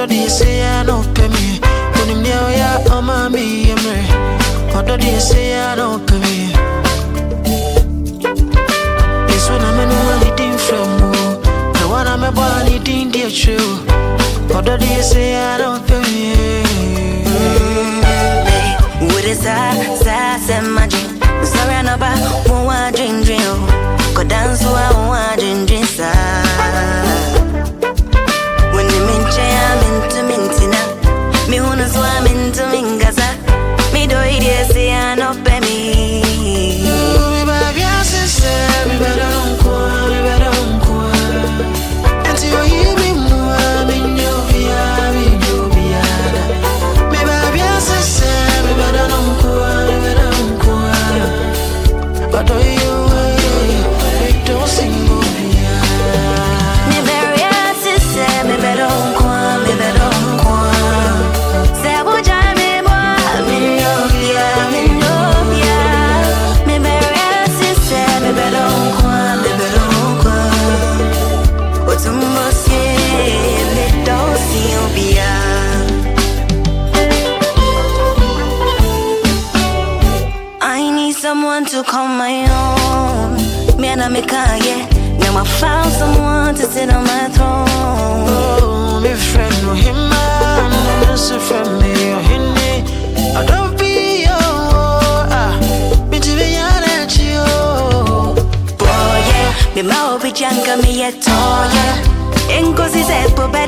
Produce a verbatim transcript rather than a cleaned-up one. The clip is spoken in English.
do you say I don't pay me? When him there, yeah, oh, mommy, I'm ready. What do you say I don't pay me? It's when I'm in one eating from you. The one I'm a born eating, dear true. What do you say I don't pay me? What is that? That's a magic. Sorry, I'm about one drink, drink. Go dance to one drink, drink. When you mention I'm into mintina, me wanna swim into mingaza. Me do it, say I no pay me. We baby, I say, we better don't go, we better don't go. Until you be more, me know we are, we know we are. Me baby, I say, we better don't go, we better don't go. But do you, we don't sing more. Me very ass say, me better don't go, me better don't go. Say what I me boy, me know we are, me know we are. Me very ass say, me better don't go, me better don't go. What's the most yeah, me don't see you be I need someone to call my own. Me and I make a yeah. Now I found someone to sit on my throne. Oh, me friend, no him man, no so from me or him. I don't be yo, ah, me to be honest you. Boy, yeah, me mau be janka me yet, oh yeah. Enko si se po